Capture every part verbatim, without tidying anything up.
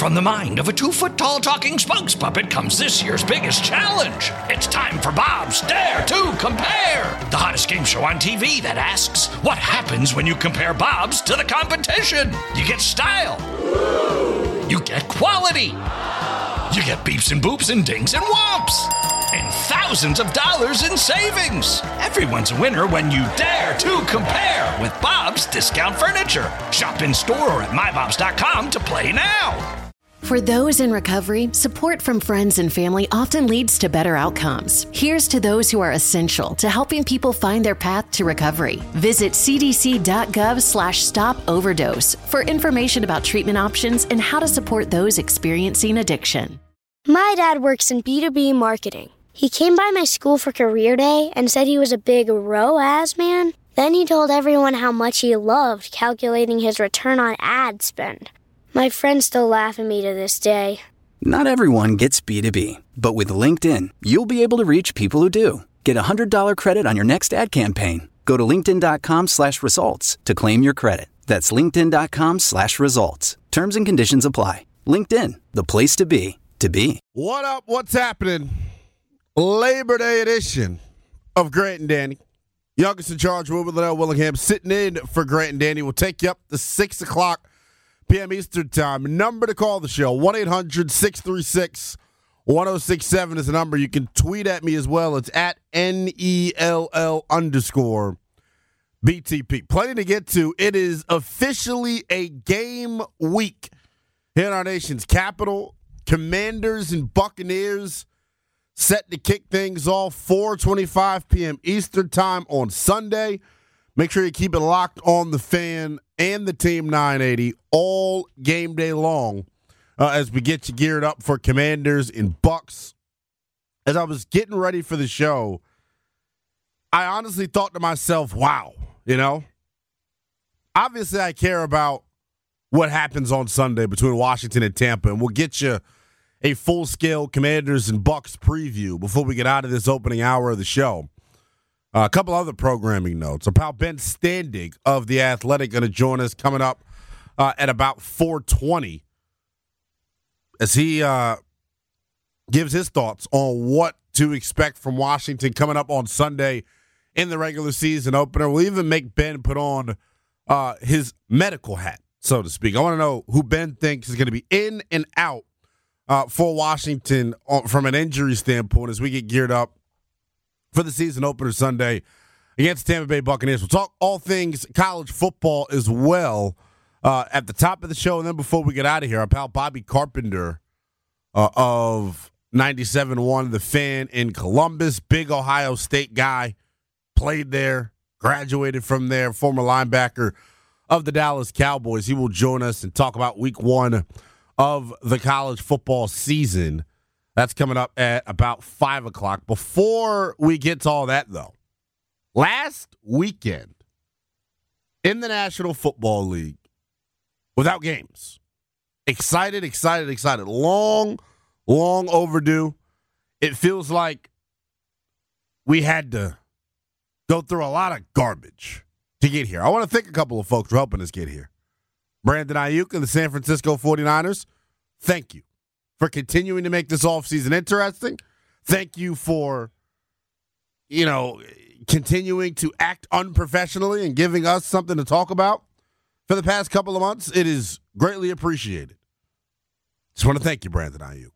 From the mind of a two-foot-tall talking spokes puppet comes this year's biggest challenge. It's time for Bob's Dare to Compare, the hottest game show on T V that asks, what happens when you compare Bobs to the competition? You get style. You get quality. You get beeps and boops and dings and whomps. And thousands of dollars in savings. Everyone's a winner when you dare to compare with Bob's Discount Furniture. Shop in store or at my bobs dot com to play now. For those in recovery, support from friends and family often leads to better outcomes. Here's to those who are essential to helping people find their path to recovery. Visit cdc.gov slash stop overdose for information about treatment options and how to support those experiencing addiction. My dad works in B two B marketing. He came by my school for career day and said he was a big R O A S man. Then he told everyone how much he loved calculating his return on ad spend. My friends still laugh at me to this day. Not everyone gets B two B, but with LinkedIn, you'll be able to reach people who do. Get a one hundred dollars credit on your next ad campaign. Go to linkedin.com slash results to claim your credit. That's linkedin.com slash results. Terms and conditions apply. LinkedIn, the place to be, to be. What up? What's happening? Labor Day edition of Grant and Danny. Youngest in charge, Wilbur Liddell Willingham, sitting in for Grant and Danny. We'll take you up to six o'clock p.m. Eastern Time. Number to call the show, one eight hundred six three six one oh six seven is the number. You can tweet at me as well. It's at N E L L underscore B T P. Plenty to get to. It is officially a game week here in our nation's capital. Commanders and Buccaneers set to kick things off four twenty-five p.m. Eastern Time on Sunday. Make sure you keep it locked on the Fan and the Team nine eighty all game day long uh, as we get you geared up for Commanders and Bucks. As I was getting ready for the show, I honestly thought to myself, wow, you know, obviously I care about what happens on Sunday between Washington and Tampa, and we'll get you a full-scale Commanders and Bucks preview before we get out of this opening hour of the show. Uh, a couple other programming notes. Our pal Ben Standig of The Athletic going to join us coming up uh, at about four twenty as he uh, gives his thoughts on what to expect from Washington coming up on Sunday in the regular season opener. We'll even make Ben put on uh, his medical hat, so to speak. I want to know who Ben thinks is going to be in and out Uh, for Washington uh, from an injury standpoint as we get geared up for the season opener Sunday against Tampa Bay Buccaneers. We'll talk all things college football as well uh, at the top of the show. And then before we get out of here, our pal Bobby Carpenter uh, of ninety-seven point one The Fan in Columbus, big Ohio State guy, played there, graduated from there, former linebacker of the Dallas Cowboys. He will join us and talk about week one of the college football season. That's coming up at about five o'clock. Before we get to all that, though, last weekend in the National Football League, without games, excited, excited, excited. Long, long overdue. It feels like we had to go through a lot of garbage to get here. I want to thank a couple of folks for helping us get here. Brandon Ayuk and the San Francisco forty-niners, thank you for continuing to make this offseason interesting. Thank you for, you know, continuing to act unprofessionally and giving us something to talk about for the past couple of months. It is greatly appreciated. Just want to thank you, Brandon Ayuk.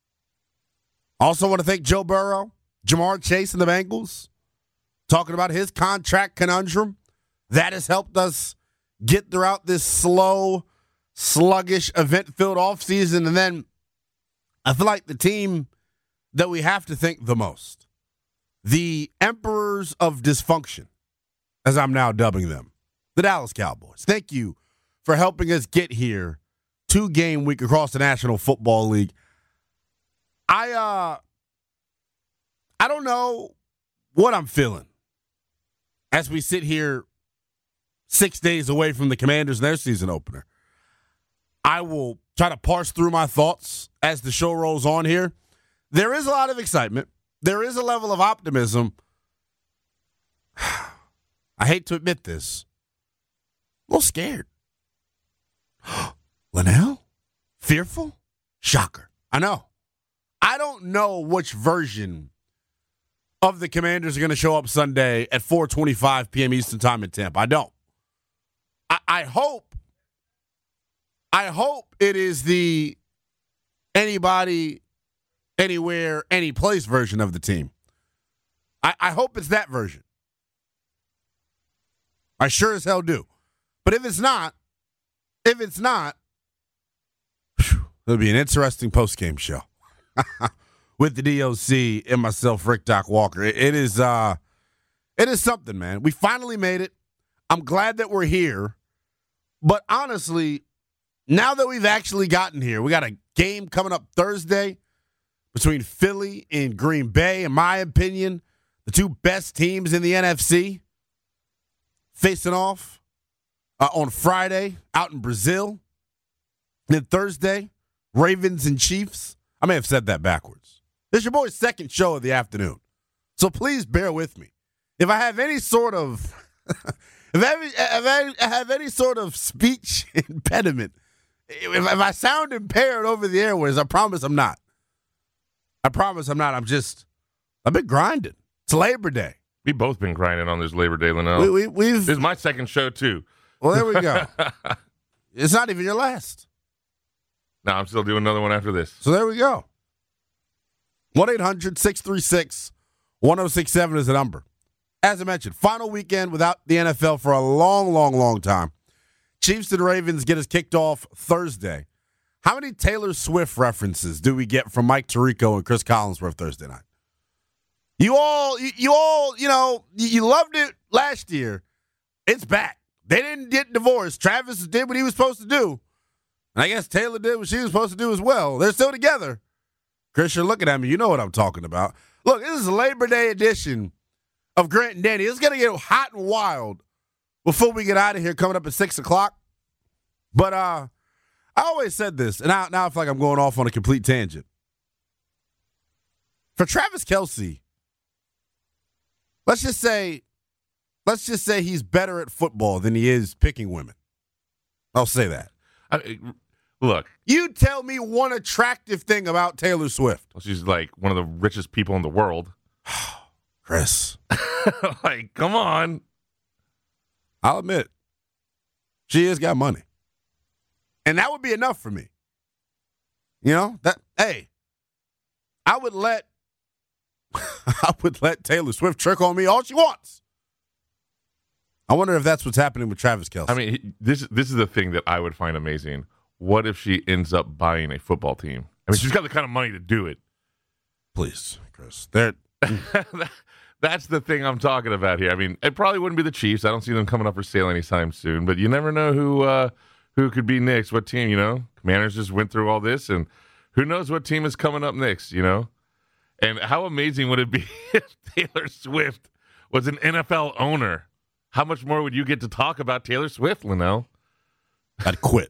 Also want to thank Joe Burrow, Jamar Chase, and the Bengals, talking about his contract conundrum. That has helped us get throughout this slow, sluggish, event-filled offseason. And then I feel like the team that we have to thank the most, the emperors of dysfunction, as I'm now dubbing them, the Dallas Cowboys. Thank you for helping us get here two-game week across the National Football League. I, uh, I don't know what I'm feeling as we sit here six days away from the Commanders and their season opener. I will try to parse through my thoughts as the show rolls on here. There is a lot of excitement. There is a level of optimism. I hate to admit this. A little scared. Linnell? Fearful? Shocker. I know. I don't know which version of the Commanders are going to show up Sunday at four twenty-five p.m. Eastern Time in Tampa. I don't. I, I hope, I hope it is the anybody, anywhere, any place version of the team. I, I hope it's that version. I sure as hell do. But if it's not, if it's not, whew, it'll be an interesting post-game show with the D O C and myself, Rick Doc Walker. It, it is, uh, it is something, man. We finally made it. I'm glad that we're here. But honestly, now that we've actually gotten here, we got a game coming up Thursday between Philly and Green Bay. In my opinion, the two best teams in the N F C facing off uh, on Friday out in Brazil. And then Thursday, Ravens and Chiefs. I may have said that backwards. This is your boy's second show of the afternoon. So please bear with me. If I have any sort of if, I, if I have any sort of speech impediment, if, if I sound impaired over the airways, I promise I'm not. I promise I'm not. I'm just, I've been grinding. It's Labor Day. We've both been grinding on this Labor Day, Linnell. We, we, we've, this is my second show, too. Well, there we go. It's not even your last. No, I'm still doing another one after this. So there we go. one eight hundred six three six one oh six seven is the number. As I mentioned, final weekend without the N F L for a long, long, long time. Chiefs and Ravens get us kicked off Thursday. How many Taylor Swift references do we get from Mike Tirico and Chris Collinsworth Thursday night? You all, you, you all, you know, you loved it last year. It's back. They didn't get divorced. Travis did what he was supposed to do. And I guess Taylor did what she was supposed to do as well. They're still together. Chris, you're looking at me. You know what I'm talking about. Look, this is a Labor Day edition of Grant and Danny. It's going to get hot and wild before we get out of here coming up at six o'clock. But uh, I always said this, and now, now I feel like I'm going off on a complete tangent. For Travis Kelce, let's just say, let's just say he's better at football than he is picking women. I'll say that. I, look. You tell me one attractive thing about Taylor Swift. Well, she's like one of the richest people in the world. Chris. Like, come on. I'll admit, she has got money. And that would be enough for me. You know, that, hey, I would let, I would let Taylor Swift trick on me all she wants. I wonder if that's what's happening with Travis Kelce. I mean, this this is the thing that I would find amazing. What if she ends up buying a football team? I mean, she's got the kind of money to do it. Please, Chris. There. That's the thing I'm talking about here. I mean, it probably wouldn't be the Chiefs. I don't see them coming up for sale anytime soon. But you never know who uh, who could be next. What team? You know, Commanders just went through all this, and who knows what team is coming up next? You know, and how amazing would it be if Taylor Swift was an N F L owner? How much more would you get to talk about Taylor Swift, Linnell? I'd quit.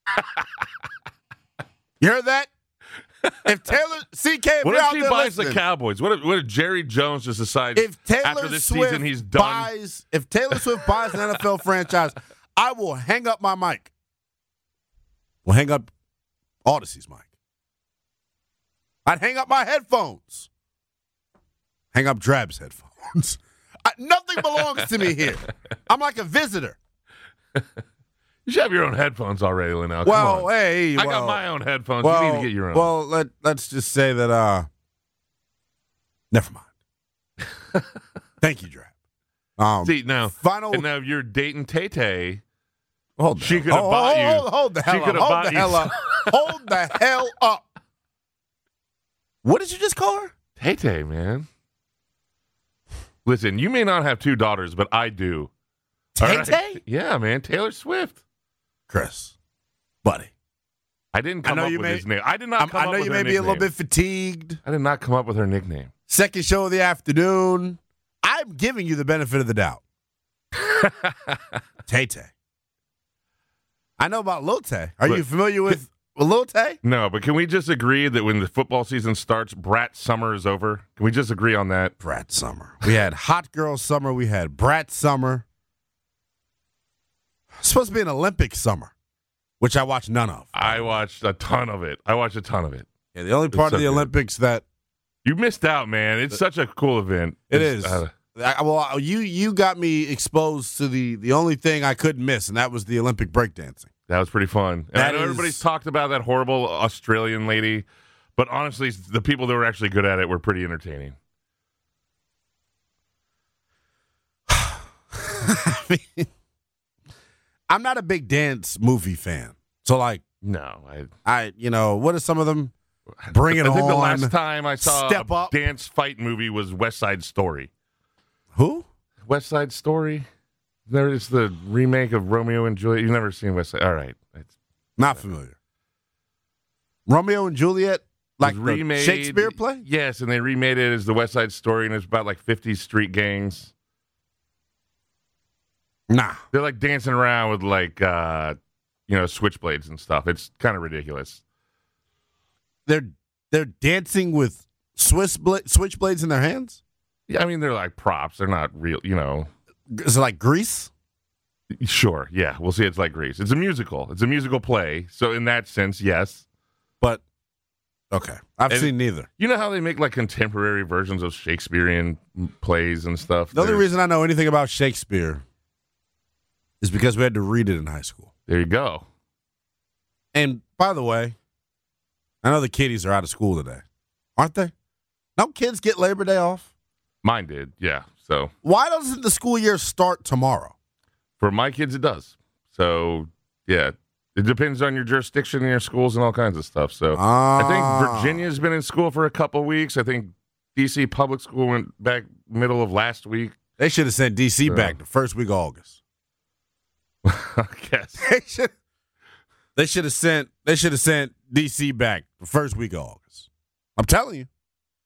You heard that? If Taylor C K, if what if she buys listening, the Cowboys? What if, what if Jerry Jones just decides if Taylor after this Swift season he's done? Buys, if Taylor Swift buys an N F L franchise, I will hang up my mic. We'll hang up Odyssey's mic. I'd hang up my headphones. Hang up Drab's headphones. I, nothing belongs to me here. I'm like a visitor. You should have your own headphones already, Linnell. Well, hey, I well, got my own headphones. Well, you need to get your own. Well, let, let's just say that, uh, never mind. Thank you, Drab. Um, See, now, final, and now if you're dating Tay-Tay, hold she could have hold, bought you. Hold, hold the hell she up. Hold Hold the you. hell up. Hold the hell up. What did you just call her? Tay-Tay, man. Listen, you may not have two daughters, but I do. Tay-Tay? Right? Yeah, man. Taylor Swift. Chris, buddy. I didn't come I know up you with may, his name. I did not come I up know with you her may be a little nickname. bit fatigued. I did not come up with her nickname. Second show of the afternoon. I'm giving you the benefit of the doubt. Tay-Tay. I know about Lil Tay. Are Look, you familiar with Lil Tay? No, but can we just agree that when the football season starts, Brat Summer is over? Can we just agree on that? Brat Summer. We had Hot Girl Summer. We had Brat Summer. It's supposed to be an Olympic summer which I watched none of. I watched a ton of it. I watched a ton of it. Yeah, the only part so of the good. Olympics that You missed out, man. It's such a cool event. it It's, is. uh, I, well, you you got me exposed to the the only thing I couldn't miss, and that was the Olympic breakdancing. that was pretty fun. And That I know is- everybody's talked about that horrible Australian lady, but honestly, the people that were actually good at it were pretty entertaining. I mean, I'm not a big dance movie fan, so like No, I. I, you know, what are some of them? Bring It I think On. the last time I saw Step a Up. dance fight movie was West Side Story. Who? West Side Story? There is the remake of Romeo and Juliet. You've never seen West Side? All right. It's Not familiar. Romeo and Juliet, like was the remade, Shakespeare play? Yes, and they remade it as the West Side Story, and it's about like fifty street gangs. Nah. They're like dancing around with like, uh, you know, switchblades and stuff. It's kind of ridiculous. They're they're dancing with Swiss bla- switchblades in their hands? Yeah, I mean, they're like props. They're not real, you know. Is it like Grease? Sure, yeah. We'll see. It's like Grease. It's a musical. It's a musical play. So in that sense, yes. But okay. I've And- seen neither. You know how they make like contemporary versions of Shakespearean plays and stuff? The only There's- reason I know anything about Shakespeare is because we had to read it in high school. There you go. And by the way, I know the kiddies are out of school today. Aren't they? Don't kids get Labor Day off? Mine did, yeah. So Why doesn't the school year start tomorrow? for my kids, it does. So yeah, it depends on your jurisdiction and your schools and all kinds of stuff. So Ah. I think Virginia's been in school for a couple of weeks. I think D C public school went back middle of last week. They should have sent D C Yeah. back the first week of August. I guess. They should. They should have sent. They should have sent D C back the first week of August. I'm telling you.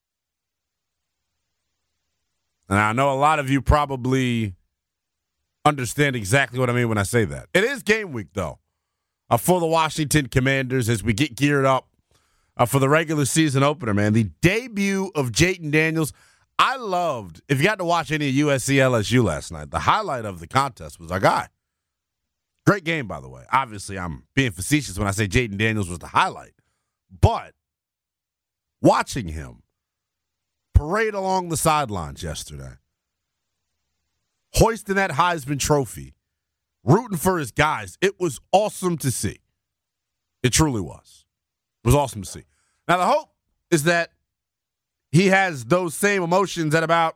And I know a lot of you probably understand exactly what I mean when I say that. It is game week though, uh, for the Washington Commanders as we get geared up uh, for the regular season opener. Man, the debut of Jayden Daniels. I loved. If you got to watch any of U S C L S U last night, the highlight of the contest was our guy. Great game, by the way. Obviously, I'm being facetious when I say Jayden Daniels was the highlight. But watching him parade along the sidelines yesterday, hoisting that Heisman Trophy, rooting for his guys, it was awesome to see. It truly was. It was awesome to see. Now, the hope is that he has those same emotions at about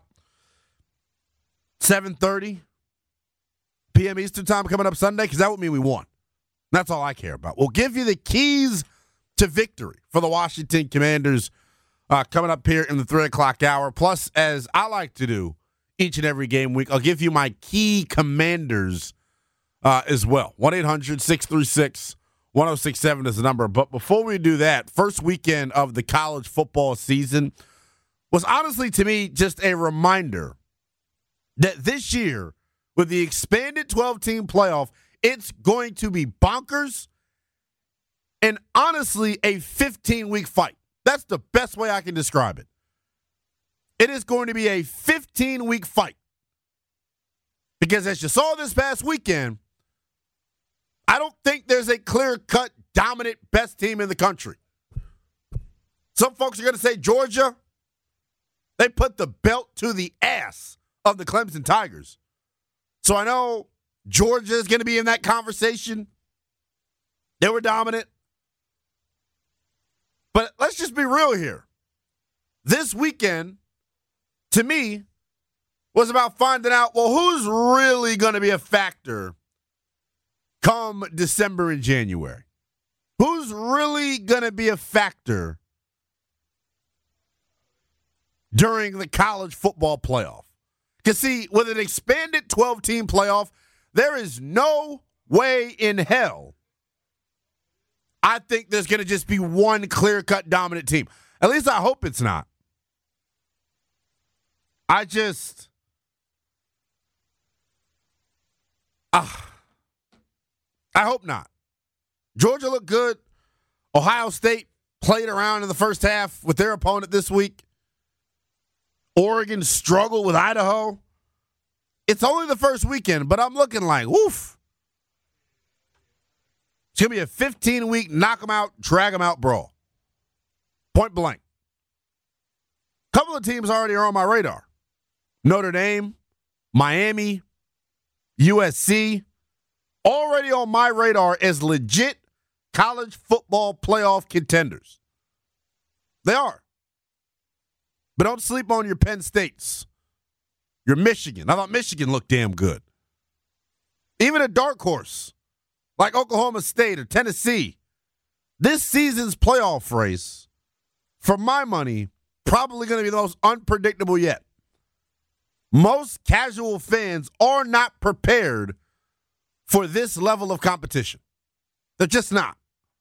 seven thirty p.m. Eastern time coming up Sunday, because that would mean we won. That's all I care about. We'll give you the keys to victory for the Washington Commanders uh, coming up here in the three o'clock hour. Plus, as I like to do each and every game week, I'll give you my key commanders uh, as well. one eight hundred six three six one oh six seven is the number. But before we do that, first weekend of the college football season was honestly, to me, just a reminder that this year, with the expanded twelve-team playoff, it's going to be bonkers and honestly a fifteen-week fight. That's the best way I can describe it. It is going to be a fifteen-week fight. Because as you saw this past weekend, I don't think there's a clear-cut, dominant, best team in the country. Some folks are going to say Georgia. They put the belt to the ass of the Clemson Tigers. So I know Georgia is going to be in that conversation. They were dominant. But let's just be real here. This weekend, to me, was about finding out, well, who's really going to be a factor come December and January? Who's really going to be a factor during the college football playoff? Because, see, with an expanded twelve-team playoff, there is no way in hell I think there's going to just be one clear-cut dominant team. At least I hope it's not. I just... Uh, I hope not. Georgia looked good. Ohio State played around in the first half with their opponent this week. Oregon struggled with Idaho. It's only the first weekend, but I'm looking like, woof. It's going to be a fifteen-week knock-em-out, drag-em-out brawl. Point blank. A couple of teams already are on my radar. Notre Dame, Miami, U S C, already on my radar as legit college football playoff contenders. They are. But don't sleep on your Penn States, your Michigan. I thought Michigan looked damn good. Even a dark horse like Oklahoma State or Tennessee. This season's playoff race, for my money, probably going to be the most unpredictable yet. Most casual fans are not prepared for this level of competition. They're just not.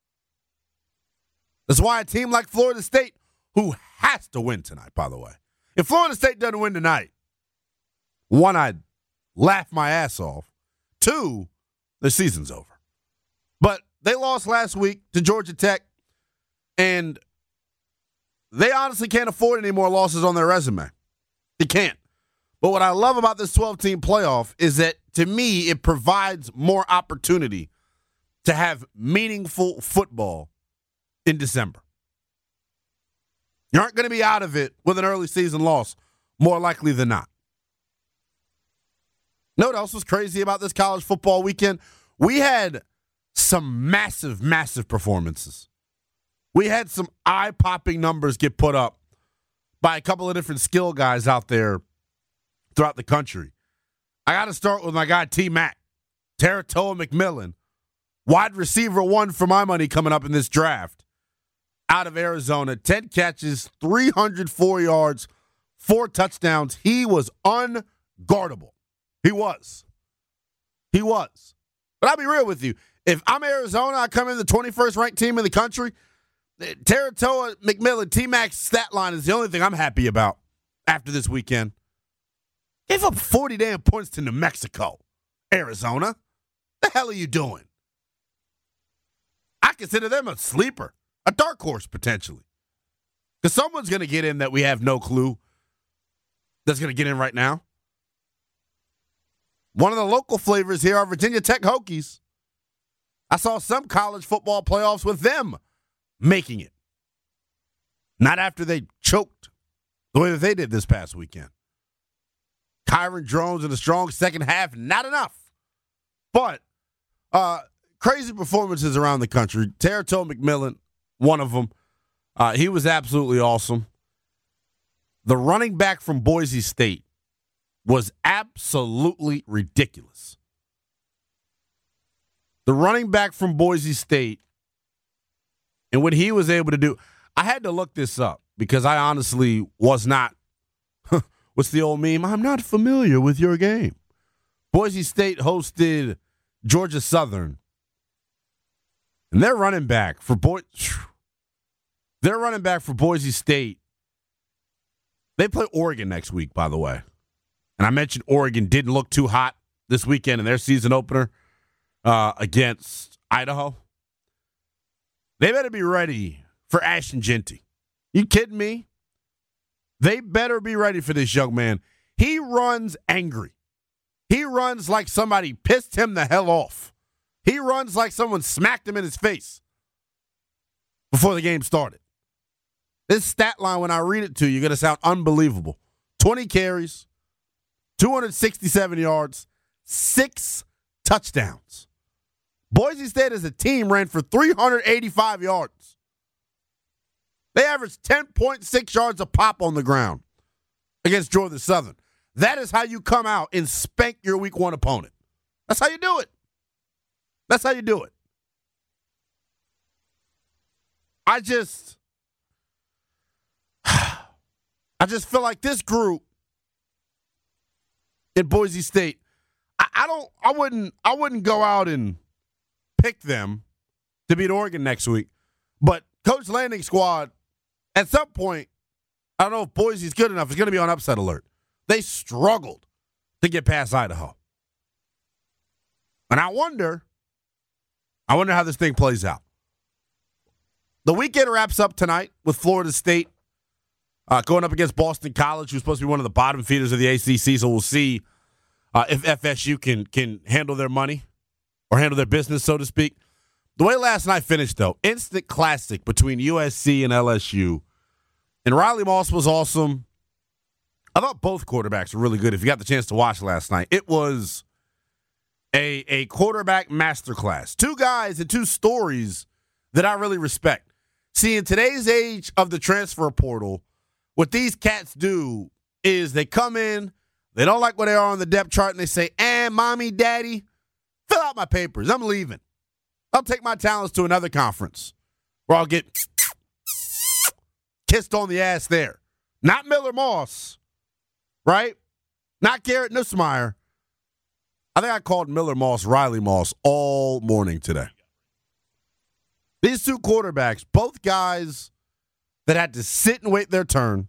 That's why a team like Florida State, who has to win tonight, by the way. If Florida State doesn't win tonight, one, I'd laugh my ass off. Two, the season's over. But they lost last week to Georgia Tech, and they honestly can't afford any more losses on their resume. They can't. But what I love about this twelve-team playoff is that, to me, it provides more opportunity to have meaningful football in December. You aren't going to be out of it with an early season loss, more likely than not. You know what else was crazy about this college football weekend? We had some massive, massive performances. We had some eye-popping numbers get put up by a couple of different skill guys out there throughout the country. I got to start with my guy T-Mac, Teratoa McMillan, wide receiver one for my money coming up in this draft, out of Arizona. ten catches, three hundred four yards, four touchdowns. He was unguardable. He was. He was. But I'll be real with you. If I'm Arizona, I come in the twenty-first ranked team in the country, Teratoa McMillan, T-Mac's stat line is the only thing I'm happy about after this weekend. Gave up forty damn points to New Mexico, Arizona. The hell are you doing? I consider them a sleeper, a dark horse potentially. Because someone's going to get in that we have no clue that's going to get in right now. One of the local flavors here are Virginia Tech Hokies. I saw some college football playoffs with them making it. Not after they choked the way that they did this past weekend. Kyron Drones in a strong second half, not enough. But uh, crazy performances around the country. Teratoa McMillan, one of them. Uh, he was absolutely awesome. The running back from Boise State was absolutely ridiculous. The running back from Boise State and what he was able to do. I had to look this up because I honestly was not, what's the old meme? I'm not familiar with your game. Boise State hosted Georgia Southern. And their running back for Boise, their running back for Boise State, they play Oregon next week, by the way. And I mentioned Oregon didn't look too hot this weekend in their season opener uh, against Idaho. They better be ready for Ashton Jeanty. You kidding me? They better be ready for this young man. He runs angry. He runs like somebody pissed him the hell off. He runs like someone smacked him in his face before the game started. This stat line, when I read it to you, you're going to sound unbelievable. twenty carries, two hundred sixty-seven yards, six touchdowns. Boise State as a team ran for three hundred eighty-five yards. They averaged ten point six yards a pop on the ground against Georgia Southern. That is how you come out and spank your week one opponent. That's how you do it. That's how you do it. I just, I just feel like this group in Boise State, I, I don't, I wouldn't, I wouldn't go out and pick them to beat Oregon next week. But Coach Landing Squad, at some point, I don't know if Boise's good enough. It's going to be on upset alert. They struggled to get past Idaho. And I wonder, I wonder how this thing plays out. The weekend wraps up tonight with Florida State uh, going up against Boston College, who's supposed to be one of the bottom feeders of the A C C. So we'll see uh, if F S U can can handle their money or handle their business, so to speak. The way last night finished, though, instant classic between U S C and L S U. And Riley Moss was awesome. I thought both quarterbacks were really good if you got the chance to watch last night. It was a, a quarterback masterclass. Two guys and two stories that I really respect. See, in today's age of the transfer portal, what these cats do is they come in, they don't like where they are on the depth chart, and they say, eh, mommy, daddy, fill out my papers. I'm leaving. I'll take my talents to another conference where I'll get kissed on the ass there. Not Miller Moss, right? Not Garrett Nussmeier. I think I called Miller Moss Riley Moss all morning today. These two quarterbacks, both guys that had to sit and wait their turn.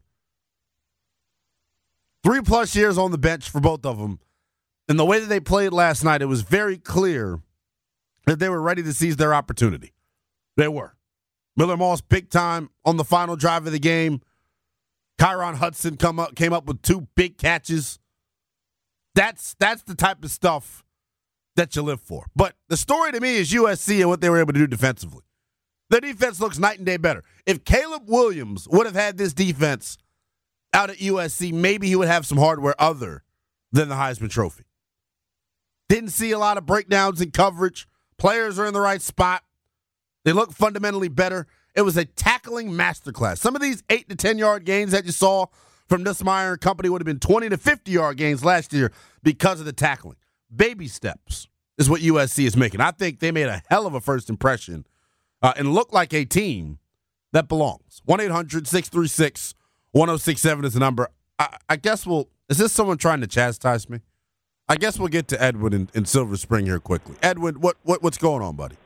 Three plus years on the bench for both of them. And the way that they played last night, it was very clear that they were ready to seize their opportunity. They were. Miller Moss big time on the final drive of the game. Kyron Hudson come up, came up with two big catches. That's that's the type of stuff that you live for. But the story to me is U S C and what they were able to do defensively. Their defense looks night and day better. If Caleb Williams would have had this defense out at U S C, maybe he would have some hardware other than the Heisman Trophy. Didn't see a lot of breakdowns in coverage. Players are in the right spot. They look fundamentally better. It was a tackling masterclass. Some of these eight to ten-yard gains that you saw from Nussmeier and company would have been twenty to fifty-yard gains last year because of the tackling. Baby steps is what U S C is making. I think they made a hell of a first impression uh, and look like a team that belongs. one eight hundred six three six one oh six seven is the number. I, I guess we'll – is this someone trying to chastise me? I guess we'll get to Edwin in, in Silver Spring here quickly. Edwin, what, what what's going on, buddy?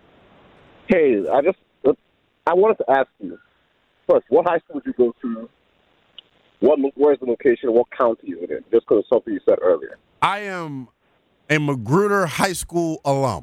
Hey, I just I wanted to ask you first, what high school did you go to? What where's the location? What county is it in? Just because of something you said earlier. I am a Magruder High School alum.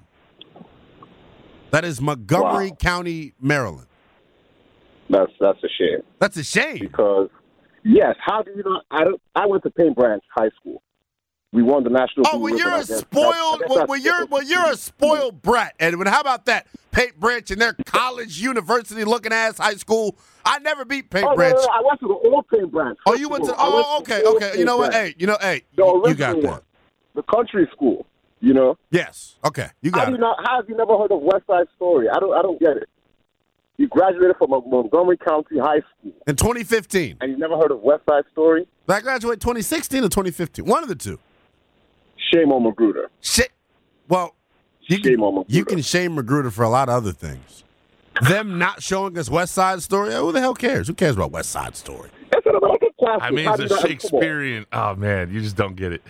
That is Montgomery wow. County, Maryland. That's that's a shame. That's a shame because yes, how do you not? I don't, I went to Paint Branch High School. We won the national. Oh, well, you're a spoiled. Well, well, you're well, you're a spoiled brat, Edwin. How about that? Paint Branch and their college, university looking ass high school. I never beat Paint oh, Branch. No, no, no. I went to the old Paint Branch. Oh, you went to? Oh, okay, okay. You know what? Hey, you know, hey, you, you got that. The country school. You know. Yes. Okay. You got how it. Do you not, how have you never heard of West Side Story? I don't. I don't get it. You graduated from Montgomery County High School in twenty fifteen, and you never heard of West Side Story. Did I graduate twenty sixteen or twenty fifteen? One of the two. Shame on Magruder. Shit. Well, you shame can, on Magruder. You can shame Magruder for a lot of other things. Them not showing us West Side Story, who the hell cares? Who cares about West Side Story? I mean, it's a Shakespearean. Oh, man, you just don't get it.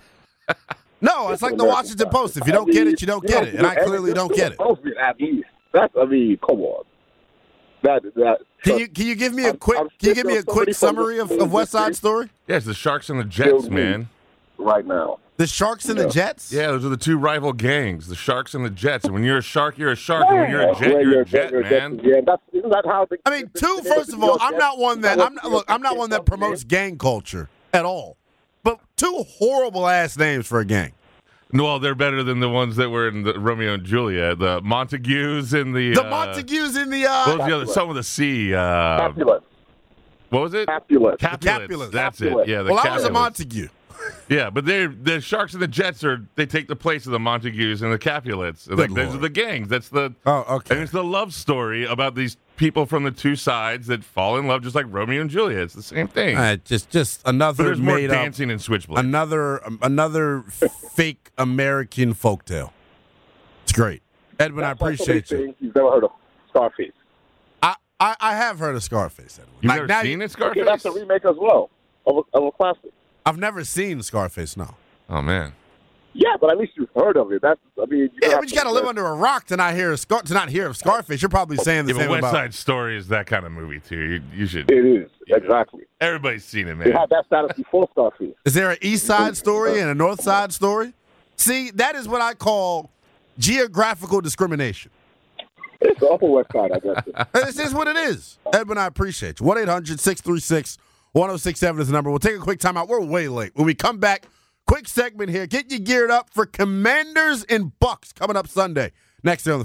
No, it's like the Washington Post. If you don't get it, you don't get it. And I clearly don't get it. At least. That's, I mean, come on. That, that, can you can you give me a quick I'm, I'm can you give me a quick summary of, of West Side Story? Yes, the Sharks and the Jets, man. Right now. The Sharks and yeah. the Jets? Yeah, those are the two rival gangs, the Sharks and the Jets. And when you're a Shark, you're a Shark. And when you're a Jet, you're, you're a Jet, you're man. Yeah, that's, isn't that how the, I mean, two, first of all, I'm not one that I'm not, look, I'm not one that promotes gang culture at all. But two horrible ass names for a gang. Well, they're better than the ones that were in the Romeo and Juliet, the Montagues in the. The uh, Montagues in the. Uh, what was the other? Some of the C. Uh, Capulet. What was it? Capulet. Capulets. Capulets. That's Capulet. it. Yeah. The well, Capulets. I was a Montague. Yeah, but they the Sharks and the Jets are they take the place of the Montagues and the Capulets. Like, those are the gangs. That's the. Oh, okay. And it's the love story about these people from the two sides that fall in love, just like Romeo and Juliet. It's the same thing. Uh, just, just another. But there's more made dancing and switchblade. Another, um, another fake American folktale. It's great, Edwin. That's I appreciate you. You've never heard of Scarface? I, I, I have heard of Scarface, Edwin. You've like, never now seen you, it, Scarface? Okay, that's a remake as well of a, of a classic. I've never seen Scarface. No. Oh man. Yeah, but at least you've heard of it. That's, I mean, you yeah, but you got to live under a rock to not hear a Scar- to not hear of Scarface. You're probably saying the yeah, same but West about. Side Story is that kind of movie too. You, you should. It is you exactly. Know, everybody's seen it, man. It had that status before Scarface. Is there an East Side story and a North Side story? See, that is what I call geographical discrimination. It's the Upper West Side, I guess. This is what it is. Edwin, I appreciate you. one eight hundred six three six one oh six seven is the number. We'll take a quick time out. We're way late. When we come back, quick segment here. Get you geared up for Commanders and Bucks coming up Sunday. Next day on The Fan.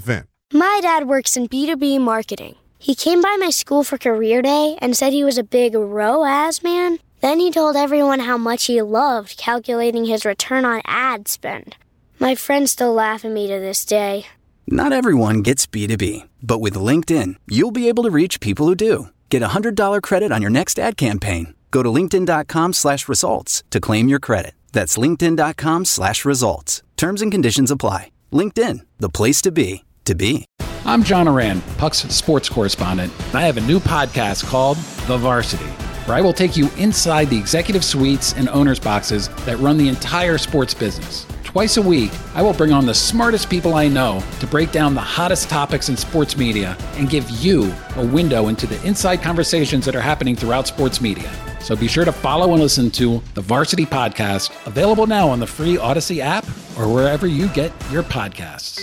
My dad works in B two B marketing. He came by my school for career day and said he was a big R O A S man. Then he told everyone how much he loved calculating his return on ad spend. My friends still laugh at me to this day. Not everyone gets B two B, but with LinkedIn, you'll be able to reach people who do. Get a one hundred dollars credit on your next ad campaign. Go to linkedin.com slash results to claim your credit. That's linkedin.com slash results. Terms and conditions apply. LinkedIn, the place to be, to be. I'm John Oran, Puck's sports correspondent, and I have a new podcast called The Varsity, where I will take you inside the executive suites and owners' boxes that run the entire sports business. Twice a week, I will bring on the smartest people I know to break down the hottest topics in sports media and give you a window into the inside conversations that are happening throughout sports media. So be sure to follow and listen to The Varsity Podcast, available now on the free Odyssey app or wherever you get your podcasts.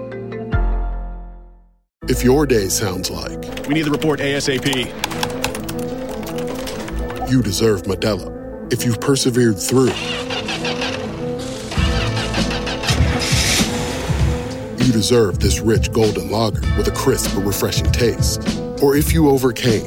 If your day sounds like we need the report ASAP, you deserve Modelo. If you've persevered through, you deserve this rich golden lager with a crisp but refreshing taste. Or if you overcame,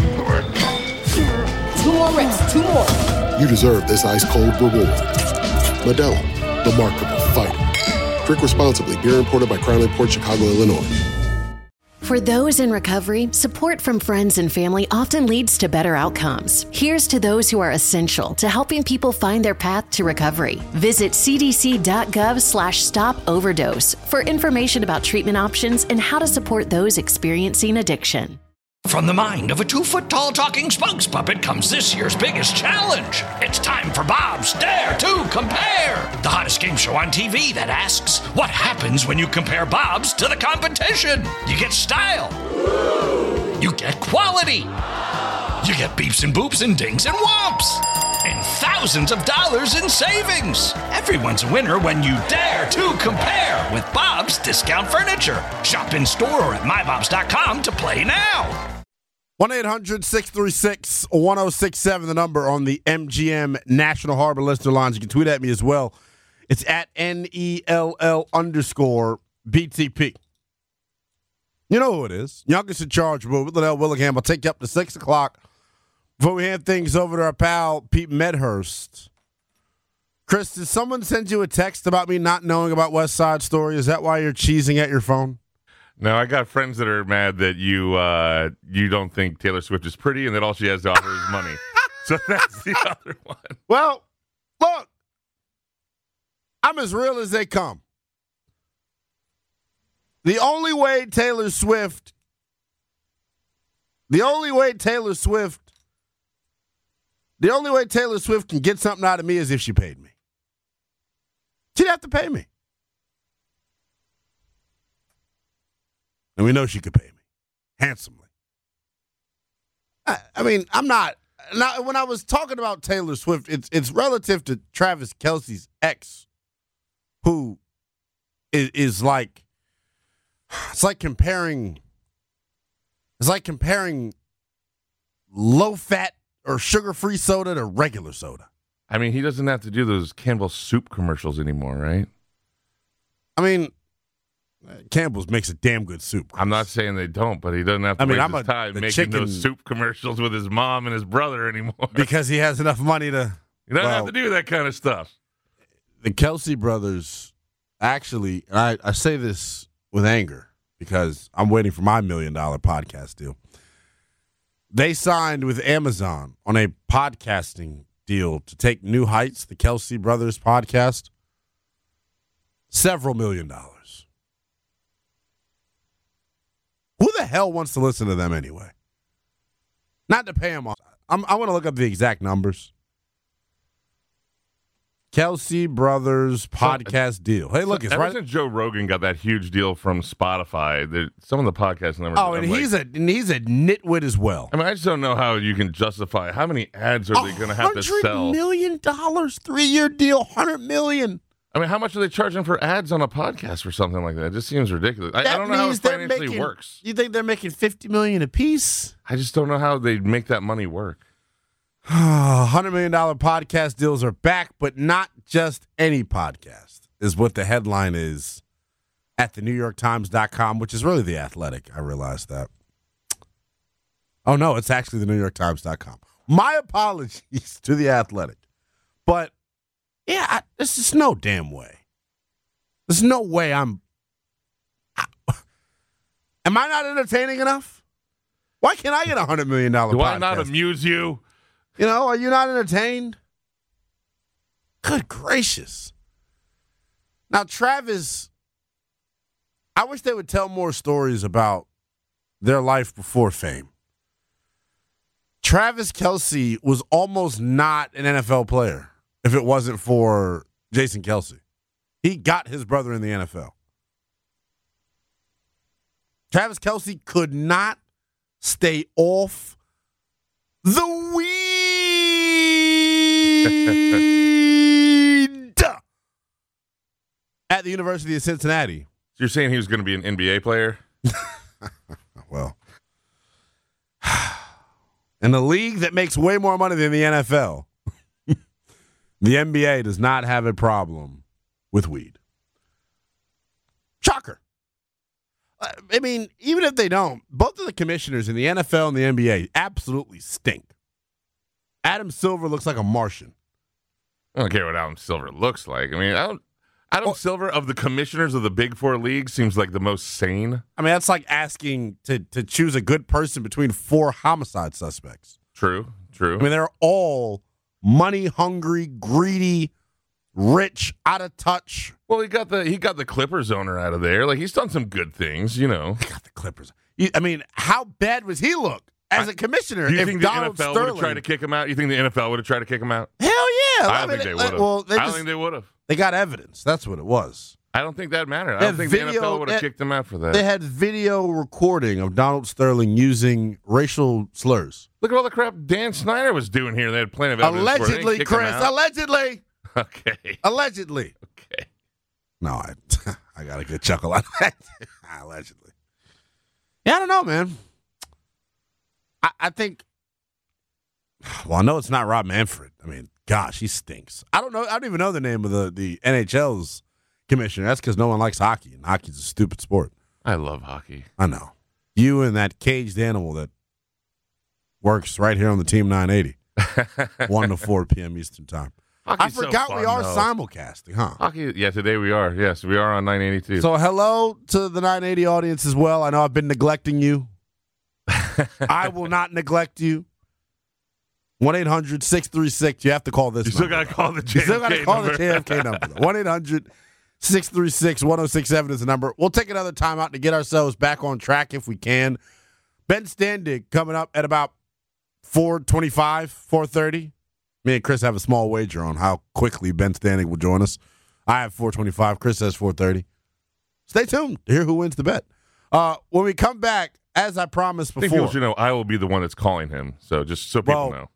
two more reps, two more. You deserve this ice cold reward. Modelo, the Markable Fighter. Drink responsibly. Beer imported by Crown Imports, Chicago, Illinois. For those in recovery, support from friends and family often leads to better outcomes. Here's to those who are essential to helping people find their path to recovery. Visit cdc.gov slash stop overdose for information about treatment options and how to support those experiencing addiction. From the mind of a two-foot-tall talking spokes puppet comes this year's biggest challenge. It's time for Bob's Dare to Compare, the hottest game show on T V that asks, what happens when you compare Bob's to the competition? You get style. You get quality. You get beeps and boops and dings and whomps. And thousands of dollars in savings. Everyone's a winner when you dare to compare with Bob's Discount Furniture. Shop in store or at my bobs dot com to play now. one eight hundred six three six one oh six seven, the number on the M G M National Harbor Listener Lines. You can tweet at me as well. It's at N E L L underscore B T P. You know who it is. Youngest in charge, with Liddell Willingham. I'll take you up to six o'clock before we hand things over to our pal, Pete Medhurst. Chris, did someone send you a text about me not knowing about West Side Story? Is that why you're cheesing at your phone? No, I got friends that are mad that you uh, you don't think Taylor Swift is pretty and that all she has to offer is money. So that's the other one. Well, look, I'm as real as they come. The only way Taylor Swift, the only way Taylor Swift, the only way Taylor Swift can get something out of me is if she paid me. She'd have to pay me. And we know she could pay me handsomely. I, I mean, I'm not, not. When I was talking about Taylor Swift, it's it's relative to Travis Kelce's ex, who is, is like, it's like comparing, it's like comparing low-fat or sugar-free soda to regular soda. I mean, he doesn't have to do those Campbell's soup commercials anymore, right? I mean, Campbell's makes a damn good soup. I'm not saying they don't, but he doesn't have to I mean, waste I'm his a, time making chicken, those soup commercials with his mom and his brother anymore. Because he has enough money to... He doesn't well, have to do that kind of stuff. The Kelce brothers, actually, and I, I say this with anger because I'm waiting for my million dollar podcast deal. They signed with Amazon on a podcasting deal to take New Heights, the Kelce brothers podcast, several million dollars. Who the hell wants to listen to them anyway? Not to pay them off. I'm, I want to look up the exact numbers. Kelce Brothers podcast so, deal. Hey, look, it's ever right. Since Joe Rogan got that huge deal from Spotify, some of the podcast numbers. Oh, and he's like, a and he's a nitwit as well. I mean, I just don't know how you can justify how many ads are they going to have to sell? Hundred million dollars, three year deal, hundred million. I mean, how much are they charging for ads on a podcast or something like that? It just seems ridiculous. I, I don't know how it financially making, works. You think they're making fifty million a piece? I just don't know how they make that money work. Hundred million dollar podcast deals are back, but not just any podcast, is what the headline is at the new york times dot com, which is really The Athletic. I realized that. Oh, no, it's actually the new york times dot com. My apologies to The Athletic. But, yeah, I, there's just no damn way. There's no way I'm... I, am I not entertaining enough? Why can't I get a one hundred million dollars Do podcast? I not amuse you? You know, are you not entertained? Good gracious. Now, Travis, I wish they would tell more stories about their life before fame. Travis Kelce was almost not an N F L player if it wasn't for Jason Kelce. He got his brother in the N F L. Travis Kelce could not stay off the weed at the University of Cincinnati. So you're saying he was going to be an N B A player? Well, in a league that makes way more money than the N F L, the N B A does not have a problem with weed. Shocker. I mean, even if they don't, both of the commissioners in the N F L and the N B A absolutely stink. Adam Silver looks like a Martian. I don't care what Adam Silver looks like. I mean, I don't, Adam oh, Silver of the commissioners of the Big Four leagues seems like the most sane. I mean, that's like asking to, to choose a good person between four homicide suspects. True, true. I mean, they're all money-hungry, greedy, rich, out of touch. Well, he got the he got the Clippers owner out of there. Like, he's done some good things, you know. He got the Clippers. I mean, how bad was he look as a commissioner? Do you if think Donald the N F L Sterling would have tried to kick him out? You think the N F L would have tried to kick him out? Hell yeah! I, I don't mean, think they would have. Well, they I just, don't think they would have. They got evidence. That's what it was. I don't think that mattered. I They don't think video, the N F L would have kicked him out for that. They had video recording of Donald Sterling using racial slurs. Look at all the crap Dan Snyder was doing here. They had plenty of evidence. Allegedly, for it. Chris. Allegedly. Okay. Allegedly. Okay. No, I I got a good chuckle on that. Allegedly. Yeah, I don't know, man. I, I think. Well, I know it's not Rob Manfred. I mean, gosh, he stinks. I don't know. I don't even know the name of the, the N H L's commissioner. That's because no one likes hockey, and hockey's a stupid sport. I love hockey. I know. You and that caged animal that works right here on the Team nine eighty, one to four p.m. Eastern Time. Hockey's I forgot so fun, we are though. simulcasting, huh? Hockey, yeah, today we are. Yes, we are on nine eighty-two. So hello to the nine eighty audience as well. I know I've been neglecting you. I will not neglect you. one eight hundred six three six You have to call this You number. still got to call the J F K You still got to call number. the J F K number. one eight hundred six three six one oh six seven is the number. We'll take another time out to get ourselves back on track if we can. Ben Standig coming up at about four twenty-five, four thirty Me and Chris have a small wager on how quickly Ben Standig will join us. I have four twenty-five Chris says four thirty Stay tuned to hear who wins the bet. Uh, when we come back, as I promised I think before. people should know I will be the one that's calling him. So just so people Well, know.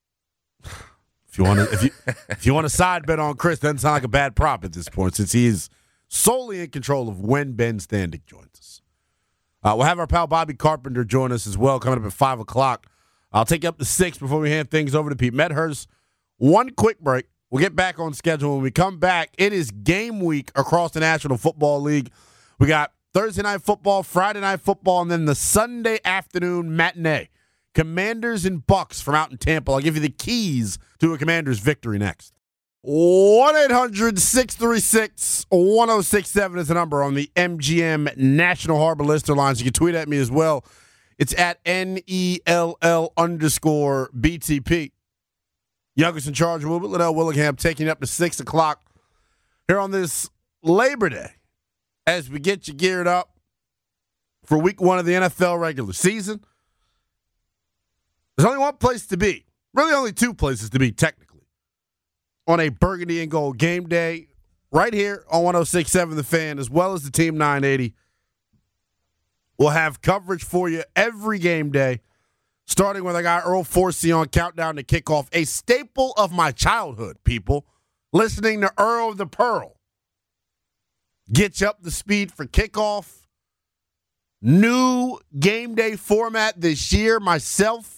If you want to, if you if you want to side bet on Chris, doesn't sound like a bad prop at this point, since he is solely in control of when Ben Standig joins us. Uh, we'll have our pal Bobby Carpenter join us as well, coming up at five o'clock. I'll take you up to six before we hand things over to Pete Medhurst. One quick break. We'll get back on schedule. When we come back, it is game week across the National Football League. We got Thursday night football, Friday night football, and then the Sunday afternoon matinee. Commanders and Bucks from out in Tampa. I'll give you the keys to a Commanders victory next. one eight hundred six three six one oh six seven is the number on the M G M National Harbor Lister lines. You can tweet at me as well. It's at N E L L underscore B T P. Youngest in charge, Wilbert Liddell Willingham, taking you up to six o'clock here on this Labor Day as we get you geared up for week one of the N F L regular season. There's only one place to be. Really only two places to be, technically. On a burgundy and gold game day, right here on one oh six point seven The Fan, as well as the Team nine eighty. We'll have coverage for you every game day, starting with our guy Earl Forsey on Countdown to Kickoff, a staple of my childhood, people. Listening to Earl the Pearl. Get you up to speed for kickoff. New game day format this year, myself.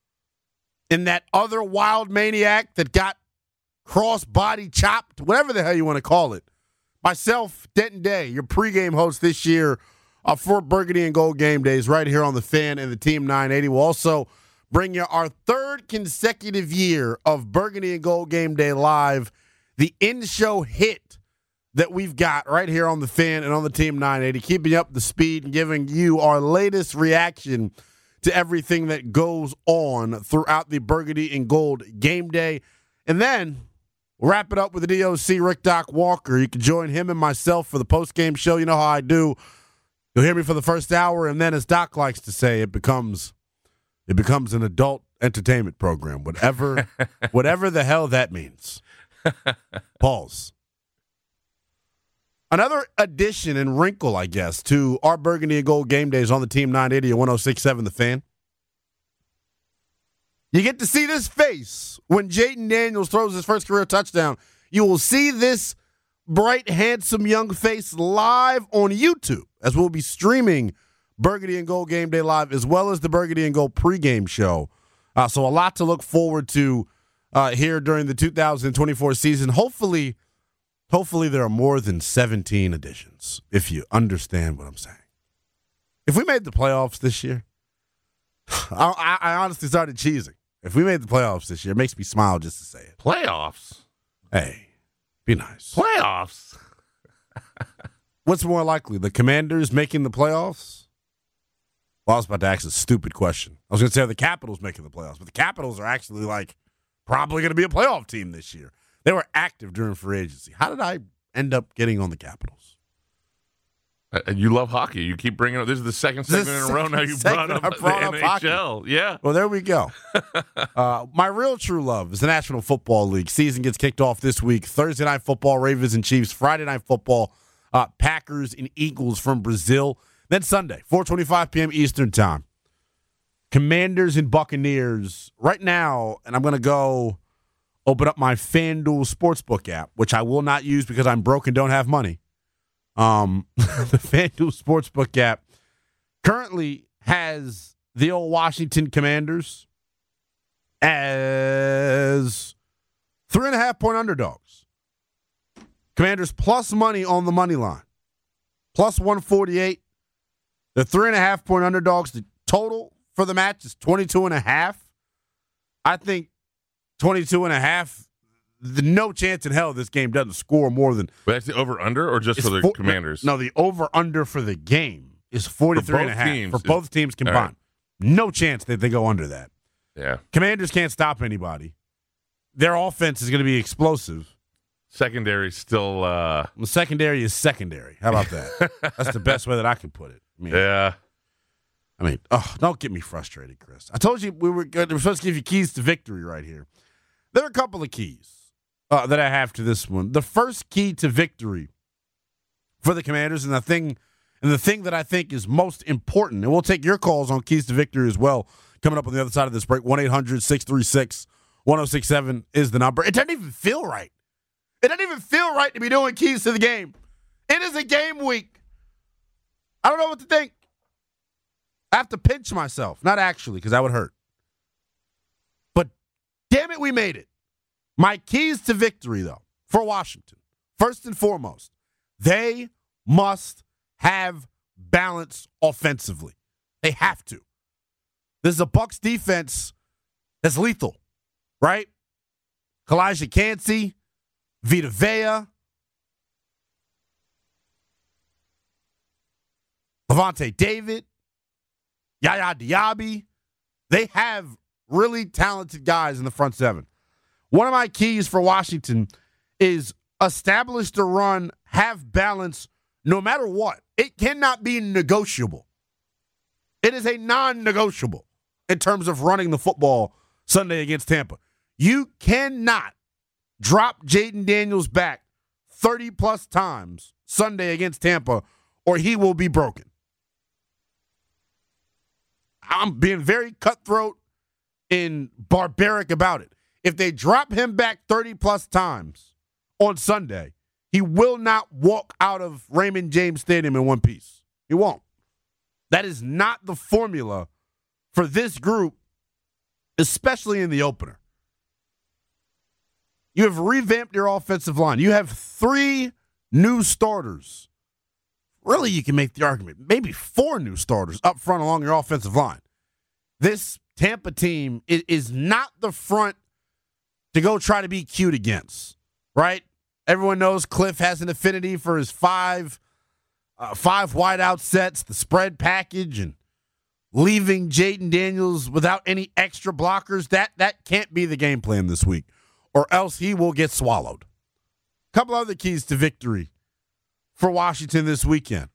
In that other wild maniac that got cross-body chopped, whatever the hell you want to call it, Myself, Denton Day, your pregame host this year uh, for Burgundy and Gold Game Days right here on the Fan and the Team nine eighty. We'll also bring you our third consecutive year of Burgundy and Gold Game Day Live, the in-show hit that we've got right here on the Fan and on the Team nine eighty, keeping you up to speed and giving you our latest reaction to everything that goes on throughout the Burgundy and Gold Game Day. And then we'll wrap it up with the D O C, Rick Doc Walker. You can join him and myself for the post-game show. You know how I do. You'll hear me for the first hour, and then as Doc likes to say, it becomes it becomes an adult entertainment program, whatever whatever the hell that means. Pause. Another addition and wrinkle, I guess, to our Burgundy and Gold Game Days on the Team nine eighty and one oh six point seven The Fan. You get to see this face when Jayden Daniels throws his first career touchdown. You will see this bright, handsome young face live on YouTube, as we'll be streaming Burgundy and Gold Game Day Live, as well as the Burgundy and Gold pregame show. Uh, so a lot to look forward to uh, here during the two thousand twenty-four season. Hopefully, hopefully there are more than seventeen editions, if you understand what I'm saying. If we made the playoffs this year, I, I honestly started cheesing. If we made the playoffs this year, it makes me smile just to say it. Playoffs? Hey, be nice. Playoffs? What's more likely, the Commanders making the playoffs? Well, I was about to ask a stupid question. I was going to say, are the Capitals making the playoffs? But the Capitals are actually, like, probably going to be a playoff team this year. They were active during free agency. How did I end up getting on the Capitals? Uh, you love hockey. You keep bringing up. This is the second segment in a row now you brought up, brought the up N H L. hockey. Yeah. Well, there we go. uh, my real true love is the National Football League. Season gets kicked off this week. Thursday Night Football, Ravens and Chiefs. Friday Night Football, uh, Packers and Eagles from Brazil. Then Sunday, four twenty-five p.m. Eastern Time. Commanders and Buccaneers. Right now, and I'm going to go open up my FanDuel Sportsbook app, which I will not use because I'm broke and don't have money. Um, the FanDuel Sportsbook app currently has the old Washington Commanders as three and a half point underdogs. Commanders plus money on the money line, plus one forty-eight. The three and a half point underdogs. The total for the match is twenty-two and a half. I think twenty-two and a half. The no chance in hell this game doesn't score more than. But that's the over-under or just for the for, Commanders? No, the over-under for the game is forty-three and a half teams, for both teams combined. Right. No chance that they go under that. Yeah. Commanders can't stop anybody. Their offense is going to be explosive. Secondary still. Uh... The secondary is secondary. How about that? That's the best way that I can put it. I mean, yeah. I mean, oh, don't get me frustrated, Chris. I told you we were, we were supposed to give you keys to victory right here. There are a couple of keys Uh, that I have to this one. The first key to victory for the Commanders, and the thing, and the thing that I think is most important, and we'll take your calls on keys to victory as well, coming up on the other side of this break. one eight hundred six three six one oh six seven is the number. It doesn't even feel right. It doesn't even feel right to be doing keys to the game. It is a game week. I don't know what to think. I have to pinch myself. Not actually, because that would hurt. But damn it, we made it. My keys to victory, though, for Washington, first and foremost, they must have balance offensively. They have to. This is a Bucs defense that's lethal, right? Kalijah Kancey, Vita Vea, Levante David, Yaya Diaby. They have really talented guys in the front seven. One of my keys for Washington is establish the run, have balance, no matter what. It cannot be negotiable. It is a non-negotiable in terms of running the football Sunday against Tampa. You cannot drop Jayden Daniels back thirty-plus times Sunday against Tampa, or he will be broken. I'm being very cutthroat and barbaric about it. If they drop him back thirty-plus times on Sunday, he will not walk out of Raymond James Stadium in one piece. He won't. That is not the formula for this group, especially in the opener. You have revamped your offensive line. You have three new starters. Really, you can make the argument, maybe four new starters up front along your offensive line. This Tampa team is, is not the front to go try to be cute against, right? Everyone knows Cliff has an affinity for his five, uh, five wideout sets, the spread package, and leaving Jaden Daniels without any extra blockers. That, that can't be the game plan this week, or else he will get swallowed. A couple other keys to victory for Washington this weekend.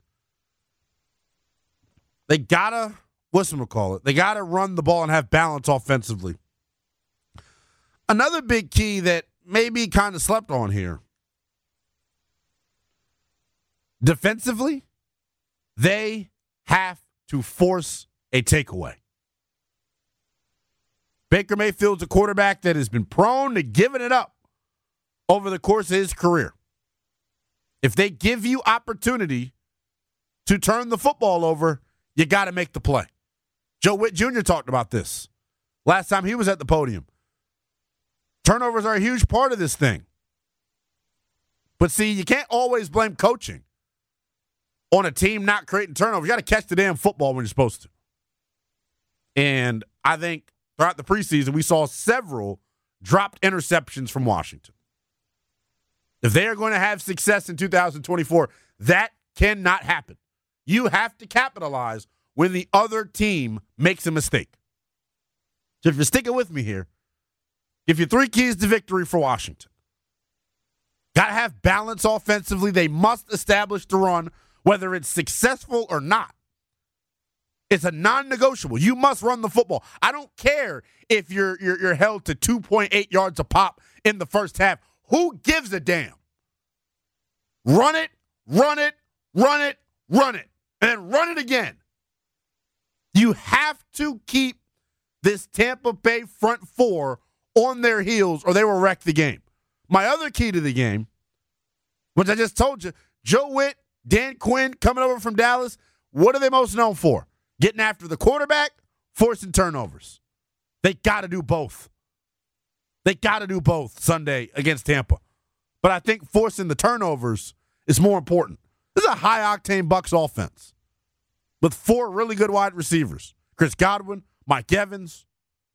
They gotta, whatchamacallit, they gotta run the ball and have balance offensively. Another big key that maybe kind of slept on here. Defensively, they have to force a takeaway. Baker Mayfield's a quarterback that has been prone to giving it up over the course of his career. If they give you opportunity to turn the football over, you got to make the play. Joe Witt Junior talked about this last time he was at the podium. Turnovers are a huge part of this thing. But see, you can't always blame coaching on a team not creating turnovers. You got to catch the damn football when you're supposed to. And I think throughout the preseason, we saw several dropped interceptions from Washington. If they are going to have success in two thousand twenty-four, that cannot happen. You have to capitalize when the other team makes a mistake. So if you're sticking with me here, give you three keys to victory for Washington. Got to have balance offensively. They must establish the run, whether it's successful or not. It's a non-negotiable. You must run the football. I don't care if you're, you're, you're held to two point eight yards a pop in the first half. Who gives a damn? Run it, run it, run it, run it, and then run it again. You have to keep this Tampa Bay front four on their heels or they will wreck the game. My other key to the game, which I just told you, Joe Witt, Dan Quinn coming over from Dallas, what are they most known for? Getting after the quarterback, forcing turnovers. They got to do both. They got to do both Sunday against Tampa. But I think forcing the turnovers is more important. This is a high-octane Bucs offense with four really good wide receivers. Chris Godwin, Mike Evans,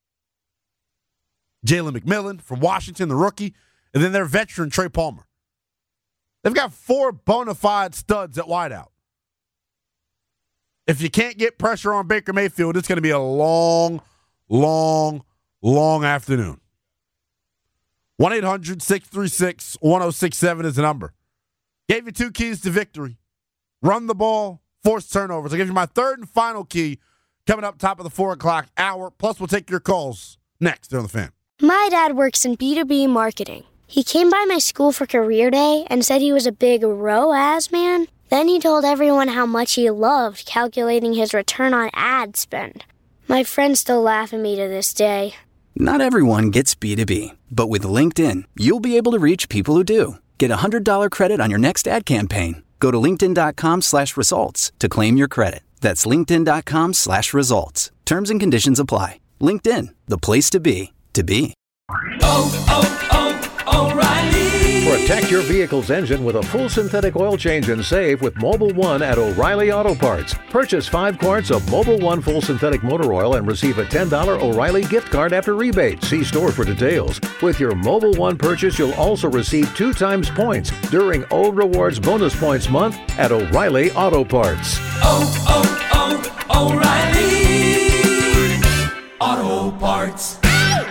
Jalen McMillan from Washington, the rookie, and then their veteran, Trey Palmer. They've got four bona fide studs at wideout. If you can't get pressure on Baker Mayfield, it's going to be a long, long, long afternoon. one eight hundred six three six one oh six seven is the number. Gave you two keys to victory. Run the ball, force turnovers. I'll give you my third and final key coming up top of the four o'clock hour. Plus, we'll take your calls next here on The Fan. My dad works in B two B marketing. He came by my school for career day and said he was a big R O A S man. Then he told everyone how much he loved calculating his return on ad spend. My friends still laugh at me to this day. Not everyone gets B two B, but with LinkedIn, you'll be able to reach people who do. Get a one hundred dollars credit on your next ad campaign. Go to linkedin.com slash results to claim your credit. That's linkedin.com slash results. Terms and conditions apply. LinkedIn, the place to be, to be. Oh, oh, oh, O'Reilly. Protect your vehicle's engine with a full synthetic oil change and save with Mobil one at O'Reilly Auto Parts. Purchase five quarts of Mobil one full synthetic motor oil and receive a ten dollars O'Reilly gift card after rebate. See store for details. With your Mobil one purchase, you'll also receive two times points during O Rewards Bonus Points Month at O'Reilly Auto Parts. Oh, oh, oh, O'Reilly Auto Parts.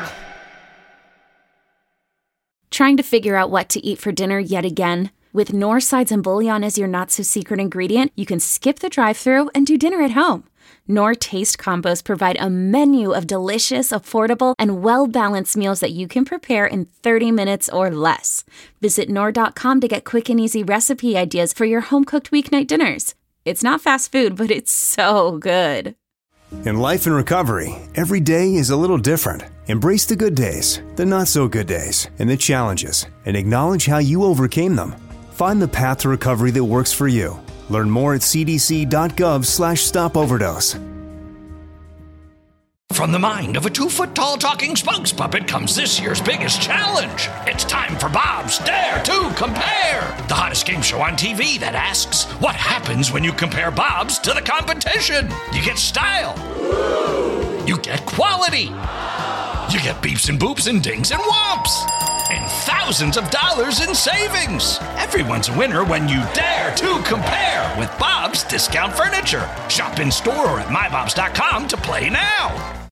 Trying to figure out what to eat for dinner yet again? With Knorr Sides and Bouillon as your not-so-secret ingredient, you can skip the drive-thru and do dinner at home. Knorr Taste Combos provide a menu of delicious, affordable, and well-balanced meals that you can prepare in thirty minutes or less. Visit Knorr dot com to get quick and easy recipe ideas for your home-cooked weeknight dinners. It's not fast food, but it's so good. In life and recovery, every day is a little different. Embrace the good days, the not-so-good days, and the challenges, and acknowledge how you overcame them. Find the path to recovery that works for you. Learn more at c d c dot gov slash stop overdose. From the mind of a two-foot-tall talking spokes puppet comes this year's biggest challenge. It's time for Bob's Dare to Compare, the hottest game show on T V that asks, what happens when you compare Bobs to the competition? You get style. You get quality. You get beeps and boops and dings and whomps. And thousands of dollars in savings. Everyone's a winner when you dare to compare with Bob's Discount Furniture. Shop in store or at my bobs dot com to play now.